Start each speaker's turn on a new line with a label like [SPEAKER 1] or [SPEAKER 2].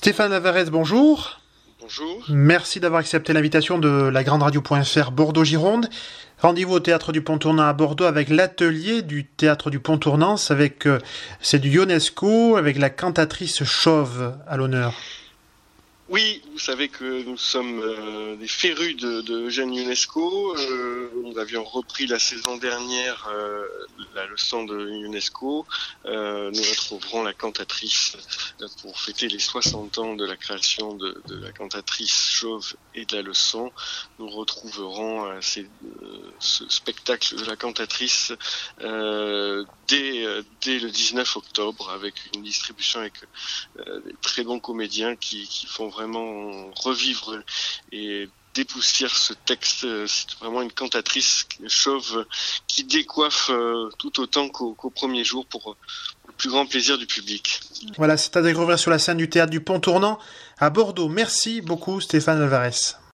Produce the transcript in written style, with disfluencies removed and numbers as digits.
[SPEAKER 1] Stéphane Alvarez, bonjour.
[SPEAKER 2] Bonjour.
[SPEAKER 1] Merci d'avoir accepté l'invitation de la Grande Radio.fr Bordeaux-Gironde. Rendez-vous au Théâtre du Pont-Tournant à Bordeaux avec l'atelier du Théâtre du Pont-Tournant. C'est du Ionesco avec la cantatrice chauve à l'honneur.
[SPEAKER 2] Oui, vous savez que nous sommes des férus de Eugène Ionesco. Nous avions repris la saison dernière la leçon de Ionesco. Nous retrouverons la cantatrice pour fêter les 60 ans de la création de la cantatrice chauve et de la leçon. Nous retrouverons ce spectacle de la cantatrice dès le 19 octobre avec une distribution avec des très bons comédiens qui font vraiment revivre et dépoussière ce texte. C'est vraiment une cantatrice chauve qui décoiffe tout autant qu'au premier jour pour le plus grand plaisir du public.
[SPEAKER 1] Voilà, c'est à découvrir sur la scène du Théâtre du Pont-Tournant à Bordeaux. Merci beaucoup Stéphane Alvarez.